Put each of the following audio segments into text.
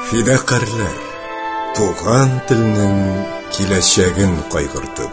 Фидакарлар, туган телнең киләчәген кайгыртып.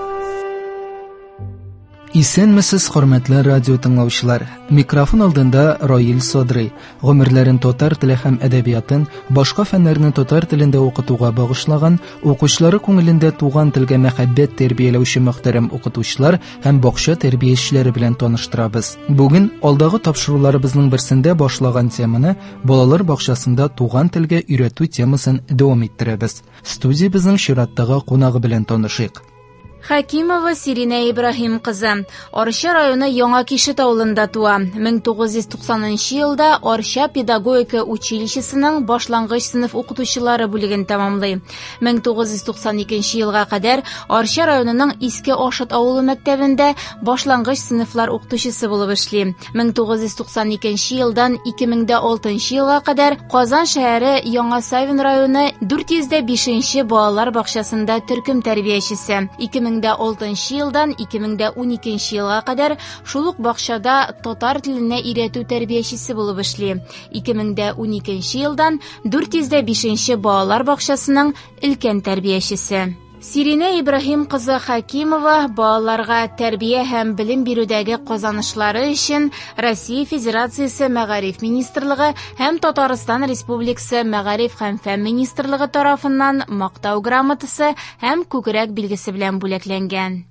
Исәнмесез, хөрмәтле радио тыңлаучылар. Микрофон алдында Раил Содрый. Гомерләрен татар теле һәм әдәбиятын, башка фәннәрне татар телендә укытуга багышлаган, укучылары күңелендә туган телгә мәхәббәт тәрбияләүче мөхтәрәм укытучылар һәм бакча тәрбиячеләре белән таныштырабыз. Бүген алдагы тапшыруларыбызның берсендә башлаган теманы балалар бакчасында туган телгә өйрәтү темасын дәвам иттерәбез. Студиябезнең чираттагы кунагы белән танышыйк. Хәкимова Сирина Ибрахим кызы. Арча районы Яңа Кишет авылында туа. 1990 елда Арча педагогика училищесының башлангыч сыйныф укытучылары бүлеген тәмамлый. 1992 елга кадәр Арча районының Иске Ашыт авылы мәктәбендә башлангыч сыйныфлар укытучысы булып эшли. 1992 елдан 2006 елга кадәр Казан шәһәре Яңа Савин районы 405 балалар бакчасында төркем тәрбиячесе. 2006 елдан 2012 елга кадәр шул ук бакчада татар теленә өйрәтү тәрбиячесе булып эшли. 2012 елдан 405 балалар бакчасының өлкән тәрбиячесе. Сирина Ибрахим кызы Хәкимова балаларга тәрбия һәм белем бирүдәге казанышлары өчен Россия Федерациясе Мәгариф министрлыгы һәм Татарстан Республикасы Мәгариф һәм фән министрлыгы тарафыннан мактау грамотасы һәм күкрәк билгесе белән бүләкләнгән.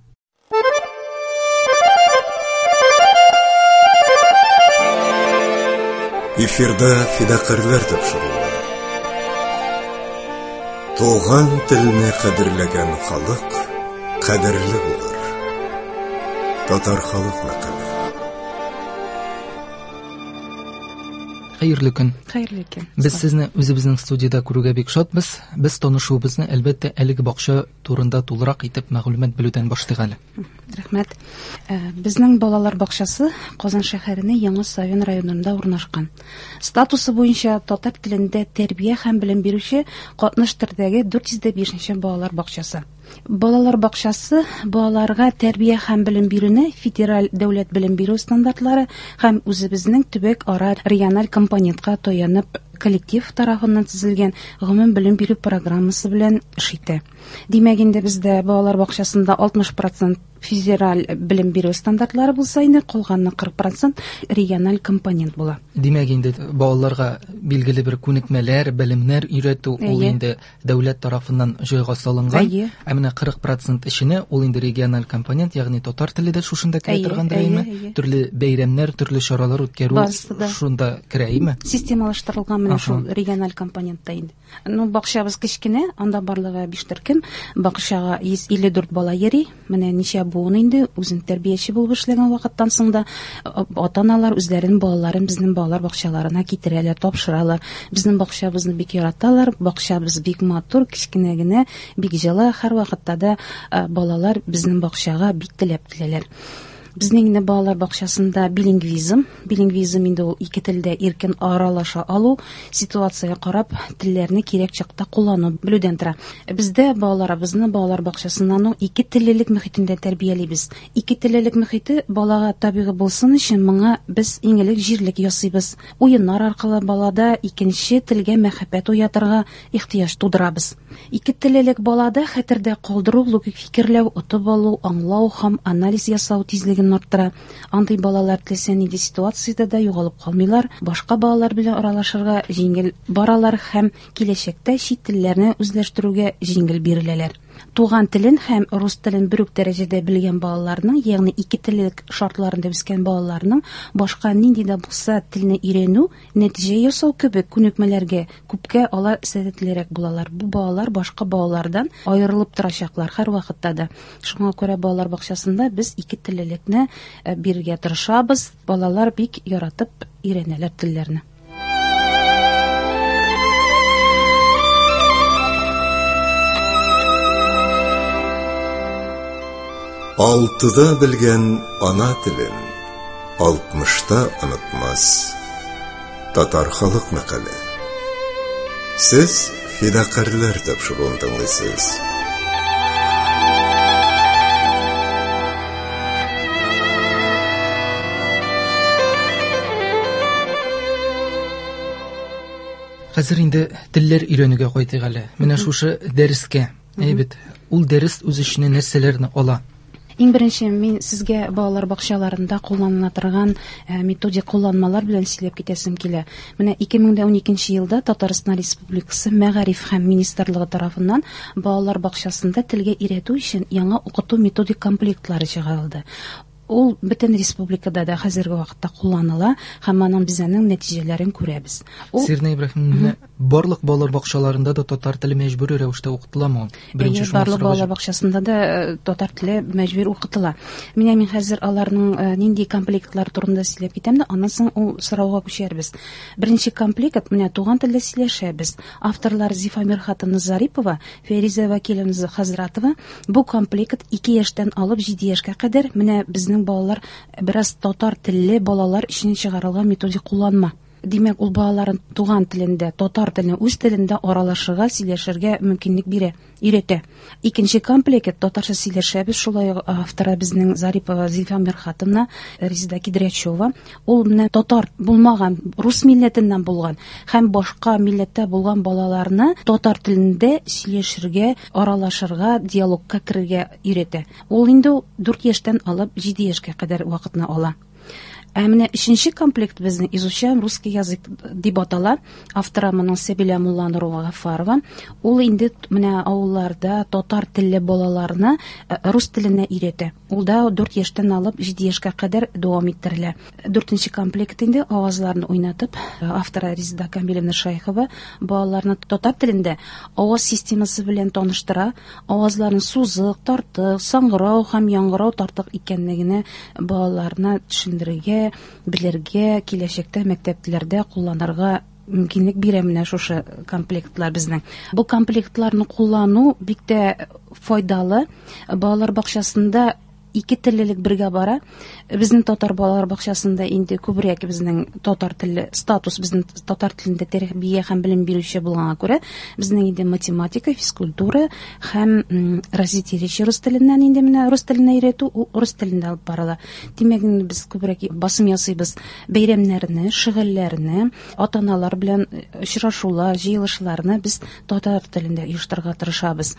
Эфирда фидакарлар тапшырылды. Туган телне кадерләгән халык кадерле булыр. Татар халык мәкале. Хәерле көн. Хәерле көн. Без сезне үзебезнең студиядә күрүгә бик шатбыз. Без танышуыбызны әлбәттә әлеге бакча турында тулырак итеп мәгълүмат белүдән башлыйк әле. Рәхмәт. Безнең балалар бакчасы Казан шәһәренең Яңа Савин районында урнашкан. Статусы буенча татар телендә тәрбия һәм белем бирүче 60 төрдәге 405 балалар бакчасы. Балалар бакчасы балаларга тәрбия һәм белем бирүне федераль дәүләт белем бирү стандартлары һәм үзебезнең төбәк ара региональ компонентка таянып коллектив тарафыннан төзелгән гомум белем бирү программасы белән эш итә. Димәк, инде бездә балалар бакчасында 60% федераль белем бирү стандартлары булса, инде калганы 40% региональ компонент була. Димәк, инде балаларга билгеле бер күнекмәләр, белемнәр өйрәтү ул инде дәүләт тарафыннан җайга салынган. Ә менә 40% эшенә ул инде региональ компонент, ягъни татар теле дә шушында керә торгандыр әйме? Төрле бәйрәмнәр, төрле чаралар үткәрү шунда керә әйме? Системалаштырылган менә шул региональ компонентта инде. Бакчабыз кечкенә, анда барлыгы 5 төркем, бакчага 154 бала йөри. Менә ничә буын инде үзен тәрбияче булып эшләгән вакыттан соң да ата-аналар үзләренең балаларын безнең балалар бакчаларына китерәләр, тапшыралар. Безнең бакчабызны бик яраталар. Бакчабыз бик матур, кечкенә генә, бик җылы. Һәр вакытта да балалар безнең бакчага бик теләп киләләр. Безнең инде балалар бакчасында билингвизм инде ул ике телдә иркен аралаша алу, ситуацияга карап телләрне кирәк чакта куллану белүдән тора. Бездә балаларыбызны балалар бакчасыннан ике теллелек мөхитендә тәрбиялибез. Ике теллелек мөхите балага табигый булсын өчен моңа біз иңелек җирлек ясыйбыз. Уеннар аркылы балада икенче телгә мәхәббәт уятырга ихтыяҗ тудырабыз. Ике теллелек балада хәтердә калдыру, логик фикерләү, отып алу, аңлау һәм анализ ясау тизлеге арттыра. Андый балалар телсән иде ситуациядә дә югалып калмыйлар, башка балалар белән аралашырга җиңел баралар һәм киләчәктә чит телләрне үзләштерүгә җиңел биреләләр. Туган телен һәм рус телен бирүк дәрәҗәдә белгән балаларның, ягъни ике теллек шартларында үскән балаларның башка нинди дә булса телне өйрәнү, нәтиҗә ясау кебек күнекмәләргә күпкә ала сәләтлерәк булалар. Бу балалар башка балалардан аерылып торачаклар һәр вакытта да. Шуңа күрә балалар бакчасында без ике теллекне бирергә тырышабыз. Балалар бик яратып өйрәнәләр телләрне. Алтыда белгән ана телен, 60-та онытмас. Татар халык мәкале. Сез фидакарлар тапшыруын тыңлыйсыз. Хәзер инде телләр өйрәнүгә кайтыйк әле. Менә шушы дәрескә. Әйбет, ул дәрес үз эченә нәрсәләрне ала? Иң беренче мин сезгә балалар бакчаларында кулланыла торган методик кулланмалар белән сөйләп китәсем килә. Менә 2012 елда Татарстан Республикасы Мәгариф һәм министрлыгы тарафыннан балалар бакчасында телгә өйрәтү өчен яңа укыту методик комплектлары чыгарылды. Ул бөтен республикада да хәзерге вакытта кулланыла һәм аның безнең нәтиҗәләрен күрәбез. Сирне Ибраһим, барлык балалар бакчаларында да татар теле мәҗбүри рәвештә укытыламы? Беренче барлык балалар бакчасында да татар теле мәҗбүр укытыла. Мин хәзер аларның нинди комплектлар турында сөйләп китәм дә, аннан соң ул сорауга күчәрбез. Беренче комплект менә туган телдә сөйләшәбез. Авторлар Зифа Мирхатовна Зарипова, Фәриза Вәкиловна Хәзрәтова. Бу комплект 2 яшьтән алып 7 яшькә кадәр менә безнең балалар бераз татар телле балалар өчен чыгарылган методик кулланма. Димәк, ул балаларын туган телендә, татар теленә, үз телендә аралашырга, сөйләшергә мөмкинлек бирә, өйрәтә. Икенче комплект татарча сөйләшәбез, шулай авторы безнең Зарипова Зифа Мирхатовна, Резида Кидрячева. Ул менә татар булмаган, рус милләтеннән булган һәм башка милләттә булган балаларны татар телендә сөйләшергә, аралашырга, диалогка керергә өйрәтә. Ул инде 4 яшьтән алып 7 яшькә кадәр вакытны ала. Менә 3нче комплект безне изучаем русский язык дип атала. Авторы моның Сәбилә Мулланурова Гафарова. Ул инде менә авылларда татар телле балаларны рус теленә өйрәтә. Ул да 4 яшьтән алып 7 яшькә кадәр дәвам иттерелә. 4нче комплект инде авазларны уйнатып, авторы Резида Камилевна Шайхова балаларны татар телендә аваз системасы белән таныштыра, авазларның сузык, тартык, саңгырау һәм яңгырау тартык икәнлегенә балаларны төшендерергә, белергә, киләчәктә мәктәпләрдә кулланырга мөмкинлек бирә менә шушы комплектлар безнең. Бу комплектларны куллану бик тә файдалы. Балалар бакчасында 2 теллелек бергә бара. Безнең татар балалар бакчасында инде күбрәк безнең татар теле статус, безнең татар телендә тәрбия һәм белем бирүче булганга күрә, безнең инде математика, физкультура һәм развитие речи рус теленнән инде менә рус теленә өйрәтү рус телендә алып барыла. Димәк, без күбрәк басым ясыйбыз бәйрәмнәрне, шөгыльләрне, ата-аналар белән очрашулар, җыелышларны без татар телендә оештырырга тырышабыз.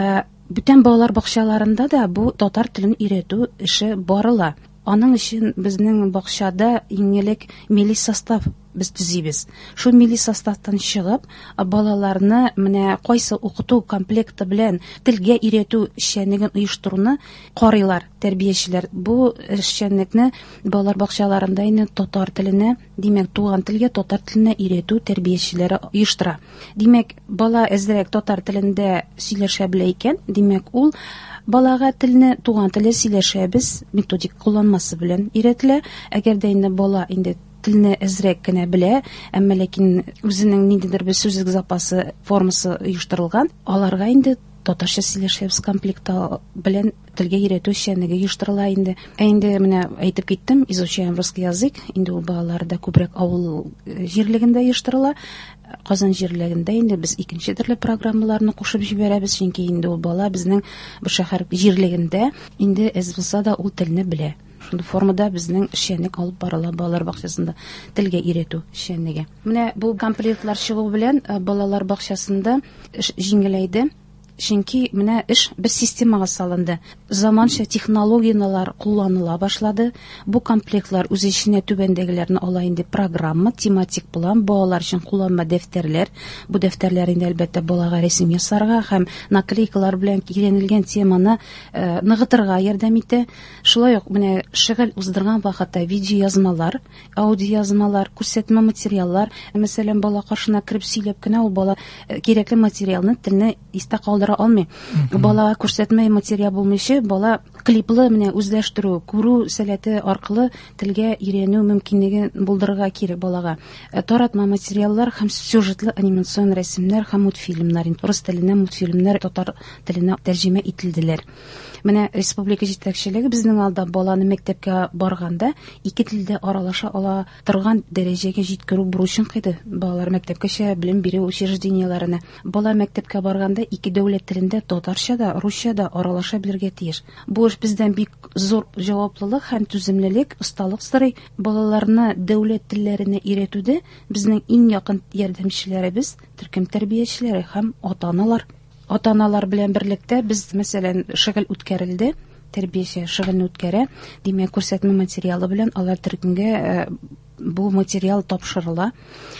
Бүтән балалар бакчаларында да бу татар телен өйрәтү эше барыла. Аның өчен безнең бакчада иң элек милли состав без төзибез. Шул милли составтан чыгып, балаларны менә кайсы укыту комплекты белән телгә өйрәтү эшчәнлеген оештыруны карыйлар тәрбиячеләр. Бу эшчәнлекне балалар бакчаларында инде татар теленә, димәк, туган телгә, татар теленә өйрәтү тәрбиячеләре оештыра. Димәк, бала әзрәк татар телендә сөйләшә белә икән, димәк, ул балага телне туган теле сөйләшәбез методик кулланмасы белән өйрәтелә. Әгәр дә инде бала инде телне әзрәк кенә белә, әмма ләкин үзенең ниндидер бер сүзлек запасы формасы оештырылган, аларга инде татарча сөйләшәбез комплекты белән телгә өйрәтү эшчәнлеге оештырыла инде. Инде менә әйтеп киттем, изучаем русский язык, инде ул балаларда күбрәк авыл җирлегендә оештырыла. Казан җирлегендә инде без икенче төрле программаларны кушып җибәрәбез, чөнки инде ул бала безнең бу шәһәр җирлегендә инде әз булса да ул телне белә. Шундый формада безнең эшчәнлек алып барыла балалар бакчасында телгә өйрәтү эшчәнлеге. Менә бу комплектлар чыгу белән балалар бакчасында эш җиңеләйде. Чөнки менә эш бер системага салынды. Заманча технологиялар кулланыла башлады. Бу комплектлар үз эченә түбәндәгеләрне ала инде: программа, тематик план, балалар өчен кулланма дәфтәрләр. Бу дәфтәрләр инде әлбәттә балага рәсем ясарга һәм наклейкалар белән өйрәнелгән теманы ныгытырга ярдәм итә. Шулай ук менә шөгыль уздырган вакытта видеоязмалар, аудиоязмалар, күрсәтмә материаллар, мәсәлән, бала каршына кереп сөйләп кенә ул бала кирәкле материалны телне истә калдыра алмый. Балага күрсәтмә материал булмыйча, бала клиплы менә үзләштерү, күрү сәләте аркылы телгә өйрәнү мөмкинлеген булдырырга кирәк балага. Таратма материаллар һәм сюжетлы анимацион рәсемнәр һәм мультфильмнар, рус теленә мультфильмнар татар теленә тәрҗемә ителделәр. Менә республика җитәкчелеге безнең алда баланы мәктәпкә барганда ике телдә аралаша ала торган дәрәҗәгә җиткерү бурычын куйды. Балалар мәктәпкәчә белем бирү учреждениеләренә. Бала мәктәпкә барганда ике дәүләт телендә, татарча да, русча да аралаша белергә тиеш. Бу эш бездән бик зур җаваплылык һәм түземлелек, осталык сорый. Балаларны дәүләт телләренә өйрәтүдә безнең иң якын ярдәмчеләребез төркем тәрбиячеләре һәм ата-аналар. Ата-аналар белән берлектә без, мәсәлән, шөгыль үткәрелде, тәрбияче шөгыльне үткәрә, димәк, күрсәтмә материалы белән алар төркемгә бу материал тапшырыла.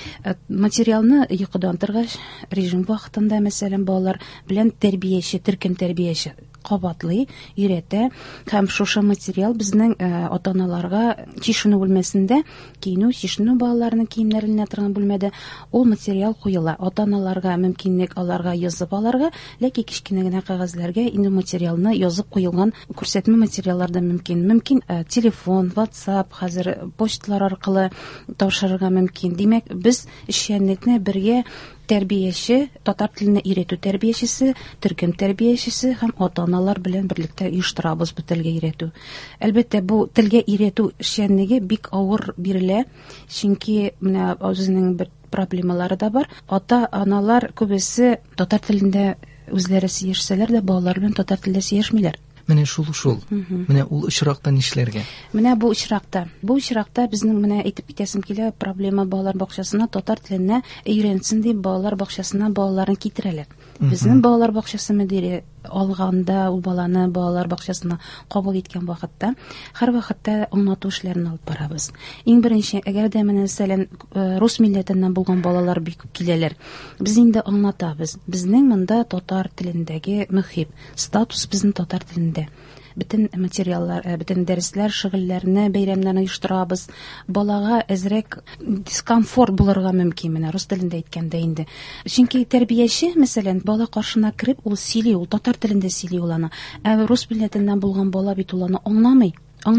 Материалны йокыдан торгач, режим вакытында, мәсәлән, балалар белән тәрбияче, төркем тәрбияче кабатлый, өйрәтә, һәм шушы материал безнең ата-аналарга чишенү бүлмәсендә, киенү, чишенү балаларның киемнәренә торган бүлмәдә ул материал куела. Ата-аналарга мөмкинлек аларга язып аларга, ләкин кичкенә генә кагазьләргә инде материалны язып куелган күрсәтмә материалларда мөмкин. Мөмкин телефон, WhatsApp, хәзер почталар аркылы тапшырырга мөмкин. Димәк, без эшчәнлекне бергә тәрбияче, татар теленә өйрәтү тәрбиячесе, төркем тәрбиячесе һәм ата-аналар белән берлектә оештырабыз бу телгә өйрәтү. Әлбәттә, бу телгә өйрәтү эшчәнлеге бик авыр бирелә, чөнки менә үзенең бер проблемалары да бар. Ата-аналар күбесе татар телендә үзләре сөйләшсәләр дә, балалар белән татар телендә сөйләшмиләр. Менә шул. Менә ул очракта нишләргә? Менә бу очракта безнең менә әйтеп китәсем килә, проблема балалар бакчасына татар теленә өйрәнсен дип балалар бакчасына балаларын китерәләр. Безнең балалар бакчасы мөдире алганда ул баланы балалар бакчасына кабул иткән вакытта һәр вакытта аңлату эшләрен алып барабыз. Иң беренче, әгәр дә мәсәлән рус милләтеннән булган балалар бик күп киләләр, без инде аңлатабыз. Безнең монда татар телендәге мөхип, статус безнең татар телендә. Бөтен материаллар, бөтен дәресләр, шөгыльләрне, бәйрәмнәрне оештырабыз. Балага әзрәк дискомфорт булырга мөмкин, менә рус телендә әйткәндә инде. Чөнки тәрбияче, мәсәлән, бала каршына кереп, ул сөйли, ул татар телендә сөйли ул аны. Ә рус милләтеннән булган бала бит ул аны аңламый.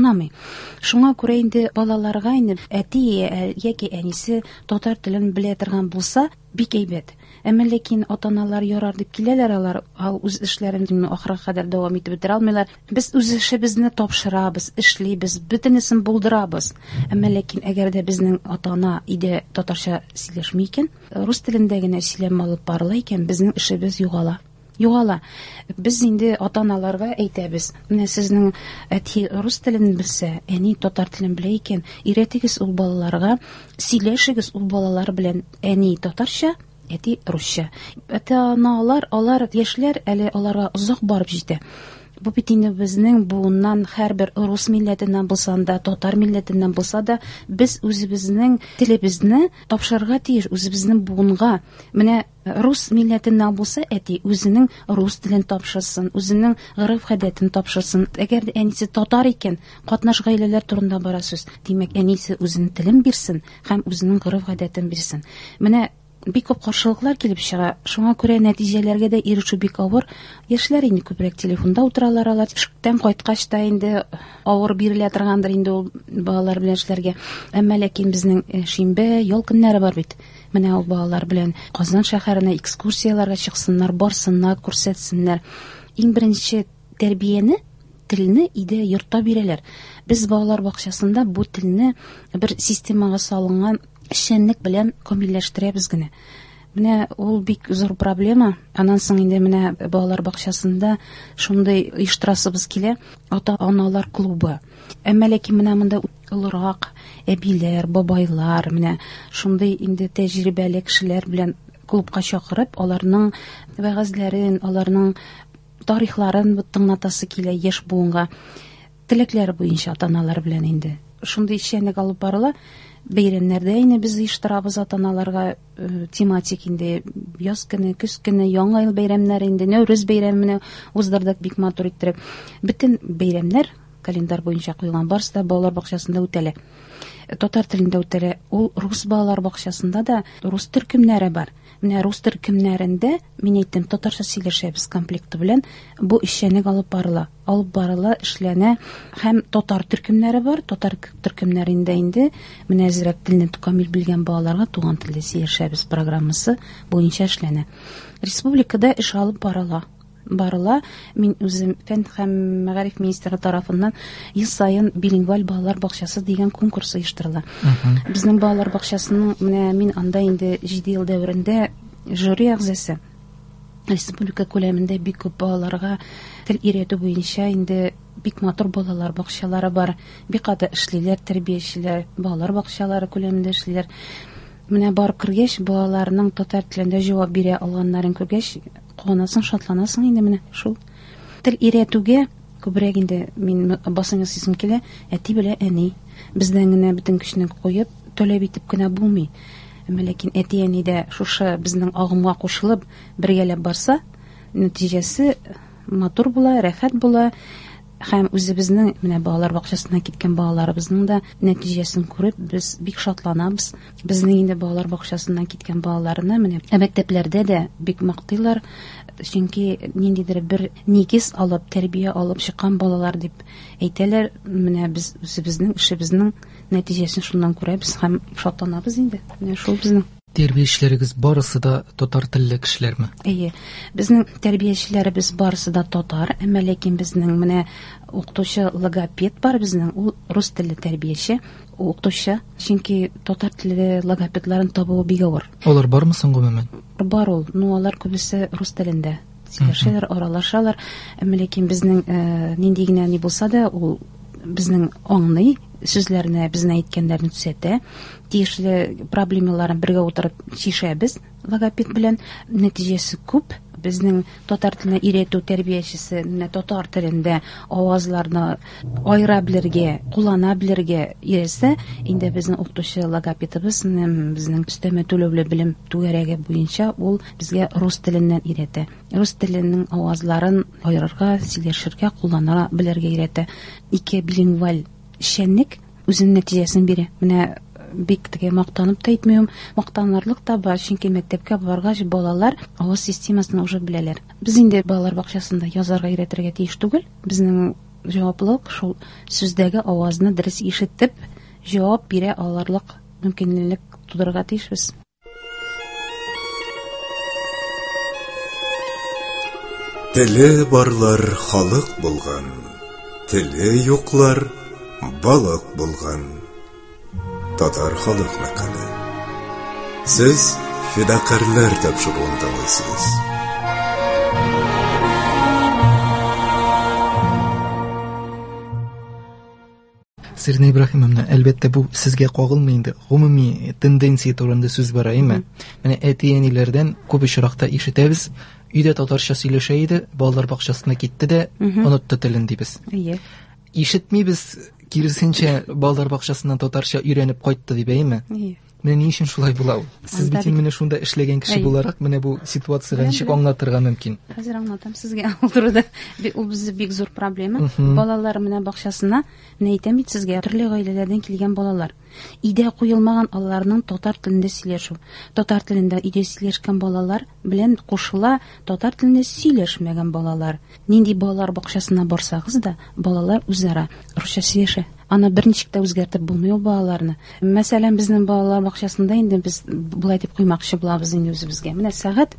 Шуңа күрә инде балаларга инде әти яки әнисе татар телен белә торган булса, бик әйбәт. Әмма ләкин ата-аналар ярар дип киләләр, алар үз эшләрен ахырга кадәр дәвам итеп бетерә алмыйлар. Без үз эшебезне тапшырабыз, эшлибез, бөтенесен булдырабыз. Әмма ләкин әгәр дә безнең ата-ана иде татарча сөйләшми икән, рус телендә генә сөйләм алып барыла икән, безнең эшебез югала. Без инде ата-аналарга әйтәбез. Менә сезнең әти рус телен белсә, әни татар телен белә икән, өйрәтегез ул балаларга, сөйләшегез ул балалар белән, әни татарча, әти русча. Ата-аналар, алар яшьләр әле аларга озак барып җитә. Бу бит инде безнең буыннан һәрбер рус милләтеннән булса да, татар милләтеннән булса да, без үзебезнең телебезне тапшырырга тиеш, үзебезнең буынга. Менә рус милләтеннән булса, әти үзенең рус телен тапшырсын, үзенең гырыф-гадәтен тапшырсын. Әгәр әнисе татар икән, катнаш гаиләләр турында бара сүз. Димәк, әнисе үзенең телен бирсен һәм үзенең гырыф-гадәтен бирсен. Менә бик күп каршылыклар килеп чыга. Шуңа күрә нәтиҗәләргә дә ирешү бик авыр. Яшьләр инде күбрәк телефонда утыралар, алар эштән кайткач та инде авыр бирелә торгандыр инде ул балалар белән эшләргә. Әмма ләкин безнең шимбә, ял көннәре бар бит. Менә ул балалар белән Казан шәһәренә экскурсияларга чыксыннар, барсыннар, күрсәтсеннәр. Иң беренче тәрбияне, телне иде йортта бирәләр. Без балалар бакчасында бу телне бер системага салынган эшчәнлек белән камилләштерәбез генә. Менә ул бик зур проблема. Аннан соң инде менә балалар бакчасында шундый оештырасыбыз килә, ата-аналар клубы. Әмма ләкин менә монда олырак әбиләр, бабайлар, менә шундый инде тәҗрибәле кешеләр белән клубка чакырып, аларның вәгазьләрен, аларның тарихларын тыңлатасы килә яшь буынга. Телекләре буенча ата-аналар белән инде шундый эшчәнлек алып барыла. Бәйрәмнәрдә инде без оештырабыз ата-аналарга тематик инде яз көне, көз көне, яңа ел бәйрәмнәре инде, Нәүрүз бәйрәмене уздырдык бик матур иттереп. Бөтен бәйрәмнәр календар буенча куелган, барысы да балалар бакчасында үтәлә. Татар телендә үтәлә. Ул рус балалар бакчасында да рус төркемнәре бар. Менә рус төркемнәрендә, мин әйттем, татарча сөйләшәбез комплекты белән бу эшчәнлек алып барыла, эшләнә. Һәм татар төркемнәре бар. Татар төркемнәрендә инде менә әзрәк телне камил белгән балаларга туган телдә сөйләшәбез программасы буенча эшләнә. Республикада эш алып барыла. барыла. Мин үзем фән һәм мәгариф министры тарафыннан ел сайын билингваль балалар бакчасы дигән конкурс оештырыла. Безнең балалар бакчасының менә мин анда инде 7 ел дәверендә жюри әгъзасы. Республика күләмендә бик күп балаларга тел өйрәтү буенча инде бик матур балалар бакчалары бар. Бик ада эшлиләр, тәрбиячеләр, балалар бакчалары күләмендә эшлиләр. Менә барып кергәч, балаларның татар телендә җавап бирә алганнарын күргәч, куанасың, шатланасың инде менә шул. Тел өйрәтүгә күбрәк инде мин басым ясыйсым килә, әти белә әни. Бездән генә бөтен көчне куеп, таләп итеп кенә булмый. Ләкин әти-әни дә шушы безнең агымга кушылып, бергәләп барса, нәтиҗәсе матур була, рәхәт була. Һәм үзебезнең менә балалар бакчасына киткән балаларыбызның да нәтиҗәсен күреп, без бик шатланабыз. Безнең инде балалар бакчасыннан киткән балаларны менә мәктәпләрдә дә бик мактыйлар, чөнки ниндидер бер нигез алып, тәрбия алып чыккан балалар дип әйтәләр. Менә без үзебезнең эшебезнең нәтиҗәсен шуннан күрәбез һәм шатланабыз инде. Менә шул безнең Тәрбиячеләрегез барысы да татар телле кешеләрме? Әйе. Безнең тәрбиячеләребез барысы да татар, әмма ләкин безнең менә укытучы логопед бар безнең, ул рус телле тәрбияче, укытучы, чөнки татар телле логопедларын табуы бик авыр. Алар бармы соң гомумән? Бар ул, алар күбесе рус телендә сөйләшәләр, аралашалар, әмма ләкин безнең нинди генә ни булса да, ул безнең аңлый, сүзләрне безне әйткәннәрне төзәтә. Тиешле проблемаларын бергә утырып чишәбез логопед белән. Нәтиҗәсе күп. Безнең татар теленә өйрәтү тәрбиячесе татар телендә авазларны айыра белергә, куллана белергә өйрәтсә, инде безнең укытучы логопедыбыз безнең өстәмә түләүле белем түгәрәге буенча ул безгә рус теленнән өйрәтә. Рус теленең авазларын айырырга, сөйләшергә, куллана белергә өйрәтә. Ике билингваль эшчәнлек үзенең нәтиҗәсен бирә. Менә бик теге мактанып та әйтмим, мактанарлык та бар, чөнки мәктәпкә баргач балалар аваз системасын уже беләләр. Без инде балалар бакчасында язарга өйрәтергә тиеш түгел. Безнең җаваплылык шул сүздәге авазны дөрес ишетеп, җавап бирә алырлык мөмкинлек тудырырга тиешбез. Теле барлар халык булган, теле юклар балык булган. Татар халык мәкале. Сез фидакарлар тапшыруын тыңлыйсыз. Сирина Ибраһимовна, әлбәттә бу сезгә кагылмый инде. Гомуми тенденция турында сүз бара, әйме? Менә әти-әниләрдән күп очракта ишетәбез, өйдә татарча сөйләшә иде, балалар бакчасына китте дә, онытты телен дибез. Әйе. Ишетмибез, киресенчә балалар бакчасыннан татарча өйрәнеп кайтты дип әйме? Менә ни өчен шулай була ул? Сез бит менә шунда эшләгән кеше буларак, менә бу ситуацияга ничек аңлатырга мөмкин? Хәзер аңлатам сезгә. Турыда ул безнең бик зур проблема. Балалар менә бакчасына, менә әйтәм бит сезгә, төрле гаиләләрдән килгән балалар. Идә куелмаган аларның татар телендә сөйләшү. Татар телендә идә сөйләшкән балалар белән кушыла татар телендә сөйләшмәгән балалар. Нинди балалар бакчасына барсагыз да, балалар үзара русча сөйләшә. Аны берничек тә үзгәртеп булмый ул балаларны. Мәсәлән, безнең балалар бакчасында инде без булай дип куймакчы булабыз инде үзебезгә. Менә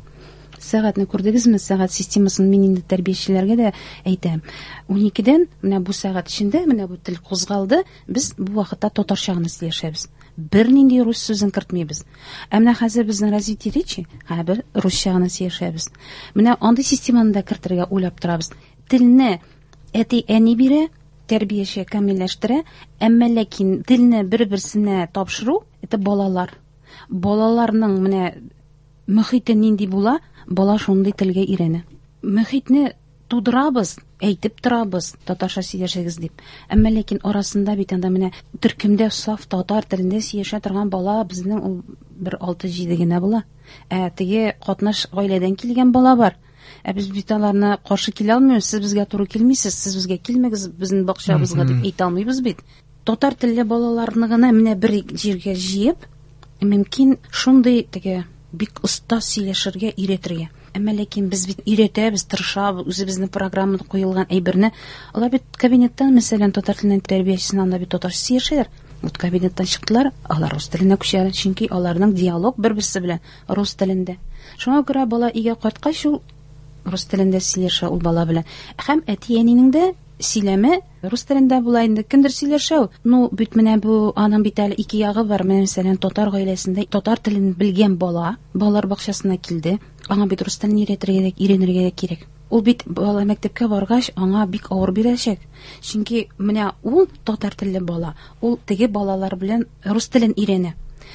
сәгатьне күрдегезме? Сәгать системасын мин инде тәрбиячеләргә дә әйтәм. 12-дән менә бу сәгать эчендә менә бу тел кузгалды, без бу вакытта татарча гына сөйләшәбез. Бернинди рус сүзен кертмибез. Менә хәзер безнең развитие речи, бер русча гына сөйләшәбез. Менә андый системаны да кертергә уйлап торабыз. Телне әти-әни бирә, тәрбияче камилләштерә, әмма ләкин телне бер-берсенә тапшыру это балалар. Балаларның менә мөхите нинди була, бала шундый телгә өйрәнә. Мөхитне тудырабыз, әйтеп торабыз, татарча сөйләшәгез дип. Әмма ләкин арасында бит анда менә төркемдә саф татар телендә сөйләшә торган бала безнең ул бер 6-7 генә була. Теге катнаш гаиләдән килгән бала бар. Без бит аларны каршы килә алмыйбыз, сез безгә туры килмисез, сез безгә килмәгез, безнең бакчабызга дип әйтә алмыйбыз бит. Татар телле балаларны гына менә бер җиргә җыеп, мөмкин шундый теге бик оста сөйләшергә өйрәтергә. Әмма ләкин без бит өйрәтәбез, тырышабыз, үзебезнең программада куелган әйберне. Алар бит кабинеттан, мәсәлән, татар теленең тәрбиячесенә анда бит татарча сөйләшәләр. Ут кабинеттан чыктылар, алар рус теленә күчәләр, чөнки аларның диалог бер-берсе белән рус телендә. Шуңа күрә бала өйгә кайткач ул рус телендә сөйләшә ул бала белән. Һәм әти-әнинең дә сөйләме рус телендә була инде. Кемдер сөйләшә ул. Бит менә бу аның бит әле ике ягы бар. Мәсәлән, татар гаиләсендә татар телен белгән балалар бакчасына килде. Аңа бит рус телен өйрәнергә кирәк. Ул бит бала мәктәпкә баргач, аңа бик авыр бирәчәк. Чөнки менә ул татар телле бала. Ул теге балалар белән рус телен өйрәнә.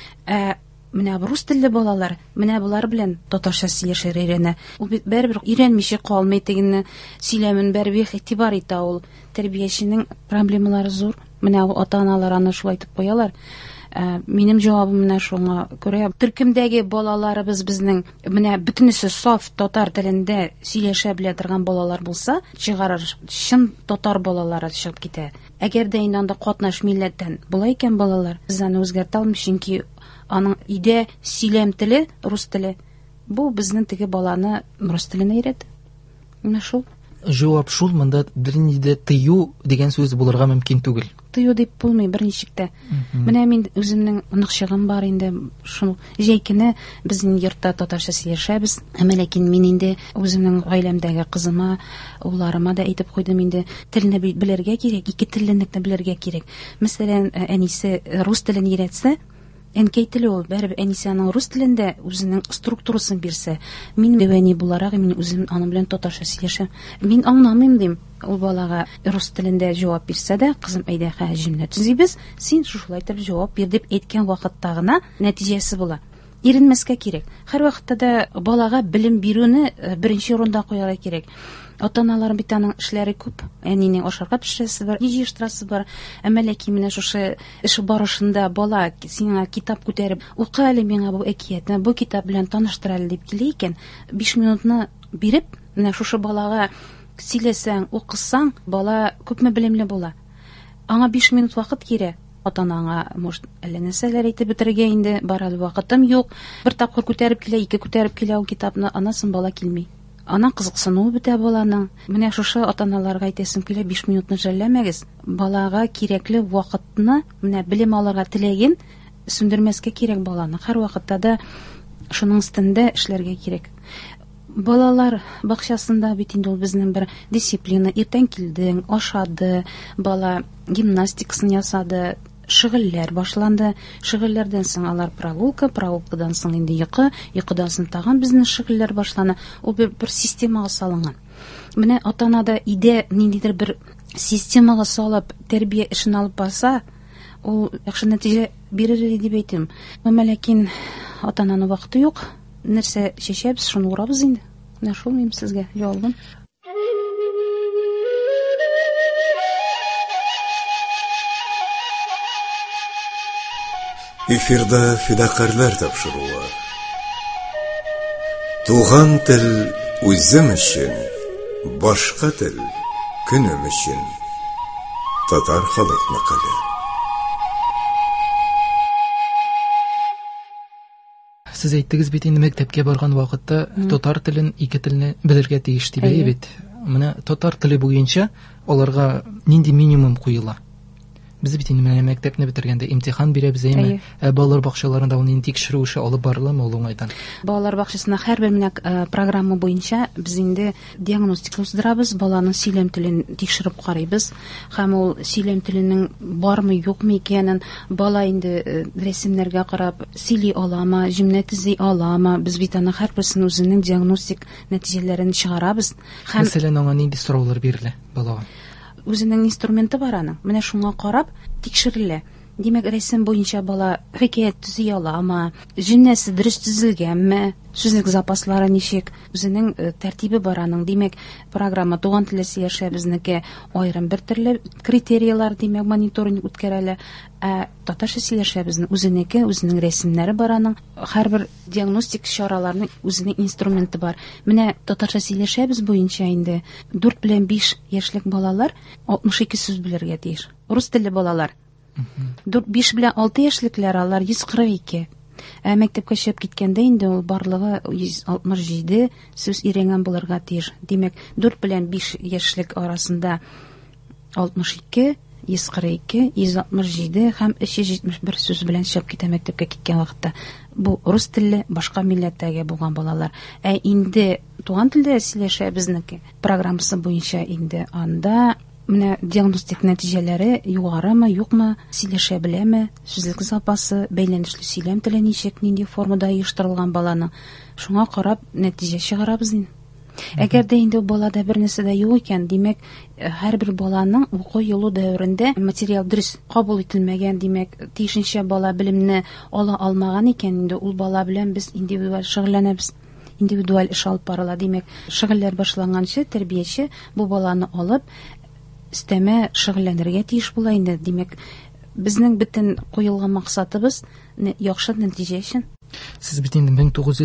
Менә рус телле балалар, менә булар белән татарча сөйләшергә өйрәнә. Ул бит бәрбер өйрәнмичә калмый, тегене сөйләмен бәрбер игътибар итә ул. Тәрбияченең проблемалары зур. Менә ата-аналар аны шулай итеп куялар. Минем җавабым менә шуңа күрә. Төркемдәге балаларыбыз безнең менә бөтенесе саф татар телендә сөйләшә белә торган балалар булса, чыгарыр чын татар балалары чыгып китә. Әгәр дә инде анда катнаш милләттән була икән балалар, без аны үзгәртә алмыйбыз, чөнки аның иде сөйләм теле рус теле. Бу безнең теге баланы рус теленә өйрәтә. Менә шул. Җавап шул, монда бернидә тыю дигән сүз булырга мөмкин түгел. Тыю дип булмый берничек тә. Менә мин үземнең ныгчыгым бар инде, шул җәйкене безнең йортта татарча сөйләшәбез. Ләкин мин инде үземнең гаиләмдәге кызыма, улларыма да әйтеп куйдым инде, телне белергә кирәк, ике телленекне белергә кирәк. Мәсәлән, әнисе рус телен өйрәтсә, әнкәй теле ул, бәрбер әнисе аның рус телендә үзенең структурасын бирсә, мин дәвәни буларак мин үзем аның белән татарча сөйләшәм. Мин аңламыйм дим. Ул балага рус телендә җавап бирсә дә, кызым, әйдә, җөмлә төзибез, син шулай итеп җавап бир дип әйткән вакытта гына нәтиҗәсе була. Иренмәскә кирәк. Һәр вакытта да балага белем бирүне беренче урында куярга кирәк. Ата-аналар бит аның эшләре күп. Әнинең ашарга пешерәсе бар, җыештырасы бар. Ләкин менә шушы эш барышында бала сиңа китап күтәреп, укы әле миңа бу әкиятне, бу китап белән таныштыр әле дип килә икән, 5 минутны биреп, менә шушы балага сөйләсәң, укысаң, бала күпме белемле була. Аңа 5 минут вакыт кирәк. Ата-анаңа, может, әллә нәрсәләр әйтеп бетергә инде, бар әле вакытым юк. Бер тапкыр күтәреп килә, ике күтәреп килә ул китапны, анасын бала килми. Ана кызыксынуы бетә баланың. Менә шушы ата-аналарга әйтәсем килә, 5 минутны жәлләмәгез. Балага кирәкле вакытны, менә белем алырга теләген сүндермәскә кирәк баланы. Һәр вакытта да шуның өстендә эшләргә кирәк. Балалар бакчасында бит инде ул безнең бер дисциплина. Иртән килдең, ашады, бала гимнастикасын ясады, шөгыльләр башланды. Шөгыльләрдән соң алар прогулкадан соң инде йокыдан соң тагын безнең шөгыльләр башлана. Ул бер системага салынган. Менә ата-ана да иде ниндидер бер системага салып тәрбия эшен алып барса, ул яхшы нәтиҗә бирер дип әйтәм. Ләкин ата-ананың вакыты юк. Нәрсә чәчәбез, шуны урабыз инде. Менә шул минем сезгә җавабым. Эфирда фидакарлар тапшыруы. Туган тел үзем өчен, башка тел көнем өчен. Татар халык мәкале. Сез әйттегез бит инде мәктәпкә барган вакытта татар телен, ике телне белергә тиеш дип бит. Менә татар теле буенча аларга нинди минимум куела? Без бит инде менә мәктәпне бетергәндә имтихан бирәбез, әйме? Балалар бакчаларында ул нинди тикшерү эше алып барыламы ул уңайдан? Балалар бакчасында һәрбер менә программа буенча без инде диагностика уздырабыз, баланың сөйләм телен тикшереп карыйбыз, һәм ул сөйләм теленең бармы, юкмы икәнен бала инде рәсемнәргә карап сөйли аламы, җөмлә төзи аламы, без бит аны һәрберсен үзенең диагностик нәтиҗәләрен чыгарабыз. Һәм мәсәлән, аңа нинди сораулар бирелә балага? Үзенең инструменты бар аның. Менә шуңа карап тикшерелә. Димәк, рәсем буенча бала хикәят төзи аламы, җөмләсе дөрес төзелгәнме, сүзлек запаслары ничек, үзенең тәртибе бар аның. Димәк, программа туган теле сөйләшә безнеке аерым бер төрле критерийлар, димәк, мониторинг үткәрәлә. Татарча сөйләшә безнең үзенеке, үзенең рәсемнәре бар аның. Һәрбер диагностик чараларның үзенең инструменты бар. Менә татарча сөйләшәбез буенча инде 4 белән 5 яшьлек балалар 62 сүз белергә тиеш. Рус телле балалар 5 белән 6 яшьлекләр алар 142. Мәктәпкә чыгып киткәндә инде ул барлыгы 167 сүз өйрәнгән булырга тиеш. Димәк, 4 белән 5 яшьлек арасында 62, 142, 167 һәм 371 сүз белән чыгып китә мәктәпкә киткән вакытта. Бу рус телле башка милләттәге булган балалар. Инде туган телдә сөйләшә безнеке программасы буенча инде анда менә диагностик нәтиҗәләре югарымы, юкмы, сөйләшә беләме, сүзлек запасы, бәйләнешле сөйләм теле ничек, нинди формада оештырылган баланың. Шуңа карап нәтиҗә чыгарабыз инде. Әгәр дә инде балада бернәрсә дә юк икән, димәк, һәрбер баланың уку юлы дәверендә материал дөрес кабул ителмәгән, димәк, тиешенчә бала белемне ала алмаган икән, инде ул бала белән без индивидуаль шөгыльләнәбез. Индивидуаль эш алып барыла, димәк, шөгыльләр башлаганчы тәрбияче бу баланы алып өстәмә шөгыльләнергә тиеш була инде. Димәк, безнең бөтен куелган максатыбыз яхшы нәтиҗә өчен. Сез бит инде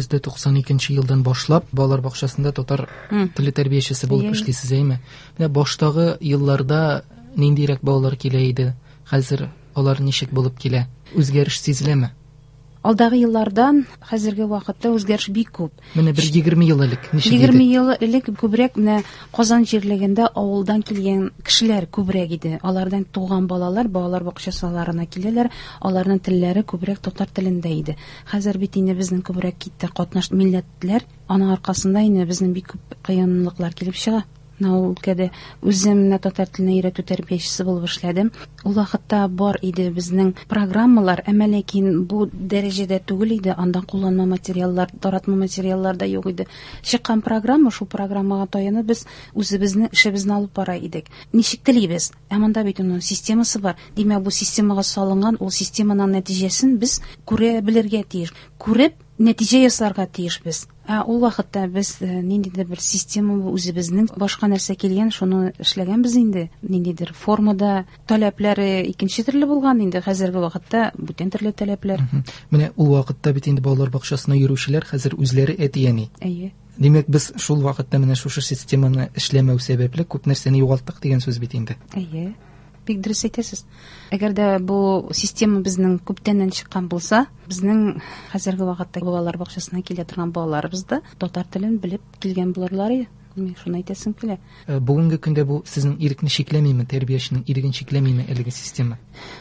1992 елдан башлап балалар бакчасында татар теле тәрбиячесе булып эшлисез, әйме? Менә баштагы елларда ниндирәк балалар килә иде? Хәзер алар ничек булып килә? Үзгәреш сизеләме? Алдагы еллардан хәзерге вакытта үзгәреш бик күп. Менә бер 20 ел элек ничек иде? 20 ел элек күбрәк менә Казан җирлегендә авылдан килгән кешеләр күбрәк иде. Алардан туган балалар бакчасаларына киләләр, аларның телләре күбрәк татар телендә иде. Хәзер бит инде безнең күбрәк китте катнаш милләтләр, аның аркасында инде безнең бик күп кыенлыклар килеп чыга. Ул өлкәдә үзем татар теленә өйрәтү тәрбиячесе булып эшләдем. Ул вакытта бар иде безнең программалар, әмма ләкин бу дәрәҗәдә түгел иде. Анда кулланма материаллар, таратма материаллар да юк иде. Чыккан программа, шул программага таянып без үзебезнең эшебезне алып бара идек. Ничек телибез? Монда бит уның системасы бар. Димәк, бу системага салынган, ул системаның нәтиҗәсен без күрә белергә тиеш. Күреп нәтиҗә ясарга тиешбез. Ул вакытта без ниндидер бер система үзебезнең башка нәрсә килгән, шуны эшләгәнбез инде. Ниндидер формада таләпләре икенче төрле булган инде. Хәзерге вакытта бүтән төрле таләпләр. Менә ул вакытта бит инде балалар бакчасына йөрүчеләр хәзер үзләре әтияни. Әйе. Димәк, без шул вакытта менә шушы системаны эшләмәү сәбәпле күп нәрсәне югалттык дигән сүз бит инде. Әйе. Бик дөрес әйтәсез. Әгәр дә бу система безнең күптәннән чыккан булса, безнең хәзерге вакытта балалар бакчасына килә торган балаларыбыз да татар телен белеп килгән булырлар иде. Мин шуны әйтәсем килә. Бүгенге көндә бу сезнең ирекне чикләмиме, тәрбияченең иреген чикләмиме әлеге система?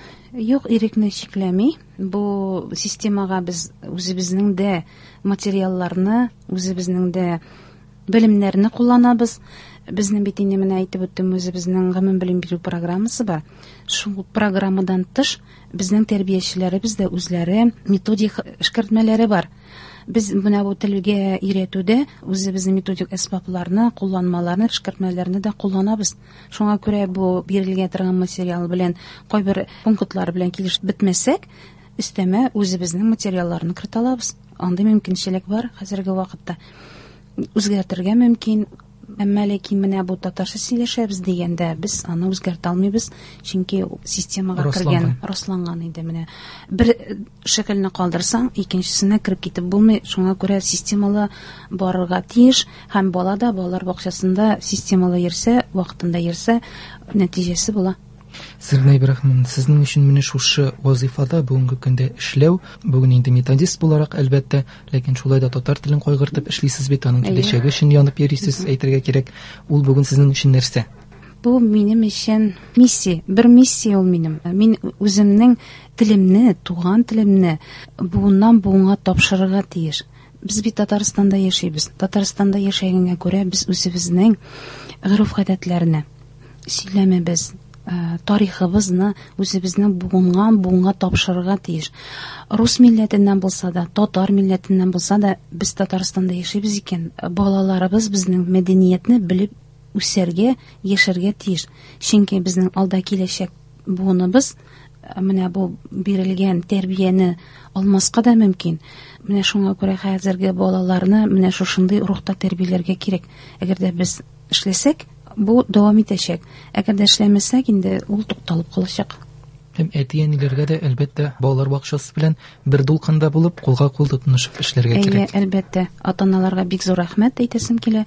Юк, ирекне чикләми. Бу системага без үзебезнең дә материалларны, үзебезнең дә белемнәрне кулланабыз. Безнең бит инде менә әйтеп үттем, үзебезнең гомум белем бирү программасы бар. Шул программадан тыш безнең тәрбиячеләребез дә үзләре методик эшкәртмәләре бар. Без менә бу телгә өйрәтүдә үзебезнең методик әсбапларны, кулланмаларны, эшкәртмәләрне дә кулланабыз. Шуңа күрә бу бирелгән торган материал белән кайбер пунктлар белән килешеп бетмәсәк, өстәмә үзебезнең материалларны керталабыз. Андый мөмкинчелек бар хәзерге вакытта. Үзгәртергә мөмкин. Әмма ләкин менә бу татарча сөйләшәбез дигәндә без аны үзгәртә алмыйбыз, чөнки системага кергән, расланган иде. Менә бер шәкелне калдырсаң, икенчесенә кереп китеп булмый. Шуңа күрә системалы барырга тиеш, һәм бала да балалар бакчасында системалы йөрсә, вакытында йөрсә, нәтиҗәсе була. Сергей Ибрахимовна, сезнең өчен менә шушы вазифада бүгенге көндә эшләү, бүген инде методист буларак әлбәттә, ләкин шулай да татар телен кайгыртып эшлисез бит, аның киләчәге өчен янып йөрисез, әйтергә кирәк. Ул бүген сезнең өчен нәрсә? Бу минем өчен миссия, бер миссия ул минем. Мин үземнең телемне, туган телемне буыннан буынга тапшырырга тиеш. Без бит Татарстанда яшәйбез. Татарстанда яшәгәнгә күрә без үзебезнең гореф-гадәтләрне, сөйләмебез, тарихыбызны үзебезнең буынга тапшырырга тиеш. Рус милләтеннән булса да, татар милләтеннән булса да, без Татарстанда яшәйбез икән. Балаларыбыз безнең мәдәниятне белеп үсәргә, яшәргә тиеш. Чөнки безнең алда киләчәк буыныбыз менә бу бирелгән тәрбияне алмаска да мөмкин. Менә шуңа күрә хәзерге балаларны менә шушындый рухта тәрбияләргә кирәк. Әгәр дә без эшләсәк, бу дәвам итәчәк. Әгәр дә эшләмәсәк, инде ул тукталып калачак. Һәм әти-әниләргә дә әлбәттә балалар бакчасы белән бер дулкында булып, кулга-кул тотынышып эшләргә кирәк. Әлбәттә, ата-аналарга бик зур рәхмәт әйтәсем килә.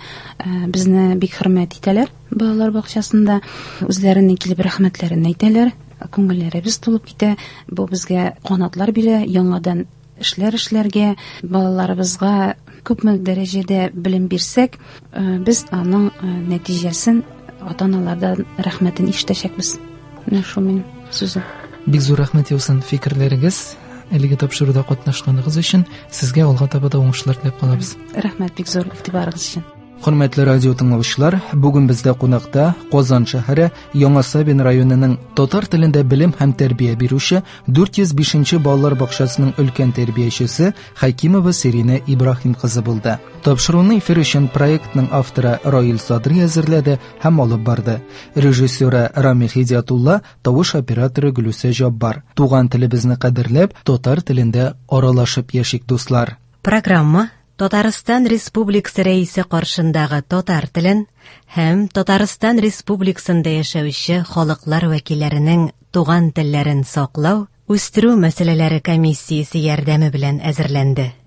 Безне бик хөрмәт итәләр балалар бакчасында. Үзләренең килеп рәхмәтләрен әйтәләр. Күңелләребез тулып китә. Бу безгә канатлар бирә, яңадан эшләргә, балаларыбызга күпме дәрәҗәдә белем бирсәк, без аның нәтиҗәсен ата-аналардан рәхмәтен ишетәчәкбез. Менә шу минем сүзем. Бик зур рәхмәт яусан фикерләрегез, әлеге тапшыруда катнашканыгыз өчен. Сезгә алга таба да уңышлар теләп калабыз. Рәхмәт бик зур игътибарыгыз өчен. Hörmətli radio dinləyicilər, bugün bizdə qonaqda Qozan şəhəri Яңа Сабин районының татар телендә билим һәм тәрбия бирүче 405-нче балалар бакчасының өлкән тәрбиячесе Хәкимова Сирина Ибрахим кызы булды. Тапшыруны эфир өчен проектның авторы Раил Садри әзерләде һәм алып барды. Режиссеры Рами Хидиятулла, тавыш операторы Гөлүсә Жаббар. Туган телебезне кадерләп, татар телендә аралашып яшик дуслар. Программа Татарстан Республикасы рәисе каршындагы татар телен һәм Татарстан Республикасында яшәүче халыклар вәкилләренең туган телләрен саклау, үстерү мәсьәләләре комиссиясе ярдәме белән әзерләнде.